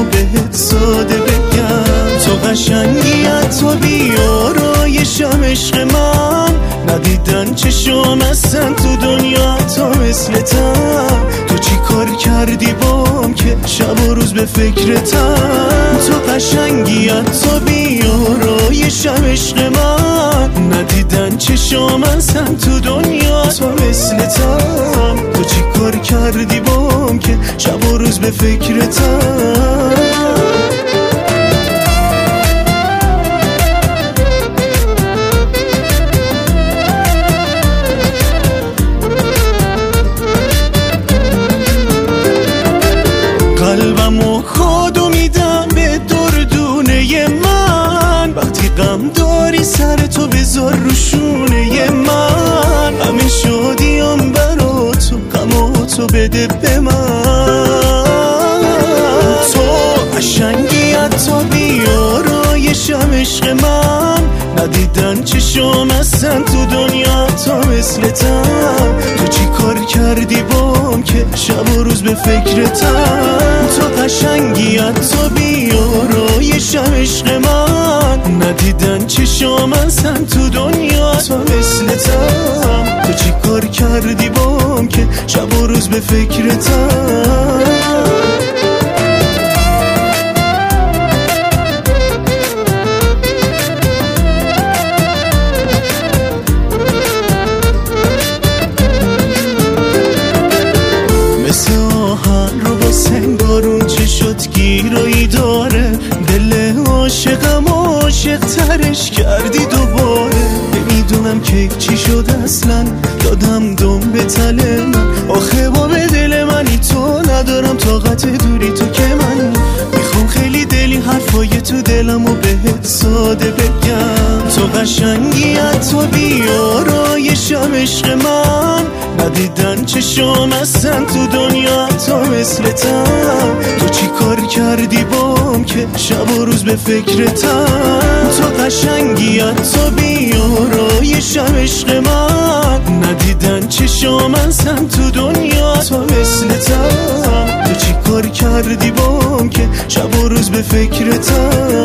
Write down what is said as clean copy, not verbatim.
بهت ساده بگم، تو قشنگی تو بیارایشم عشق من، ندیدن چشم هستن تو دنیا تا مثلتم. تو چی کار کردی بام که شب و روز به فکرتم، تو قشنگی تو بیارایشم عشق من، ندیدن چشم هستن تو دنیا تا مثلتم. تو چی کار کردی بام که شب و روز به فکرتم. قلبمو خودو میدم به دردونه من، وقتی غم داری سر تو بذار رو شونه من، همه شادیم برا تو غمو تو بده به من. تو قشنگی تو بیارایشم عشق من، ندیدن چشم هستن تو دنیا تا مثلتم. تو چی کار کردی بام که شب و روز به فکرتم، تو قشنگی تو بیارایشم عشق من، ندیدن چشم هستن تو دنیا تا مثلتم. تو چی کار کردی بام که شب و روز به فکرتم. سنگارون چه شد گیرایی داره، دل عاشقم عاشق ترش کردی دوباره. نمیدونم که چی شد اصلا، دادم دم به تل من، آخه با به دل منی تو ندارم طاقت دوری تو که من. میخوام خیلی دلی حرفای تو دلمو بهت ساده بگم، تو قشنگی تو بیارایشم عشق من، ندیدن چشم هستن تو دنیا تا مثلتم. تو چی کار کردی بام که شب و روز به فکرتم، تو قشنگی تو بیارایشم عشق من، ندیدن چشم هستن تو دنیا تا مثلتم. تو چی کار کردی بام که شب و روز به فکرتم.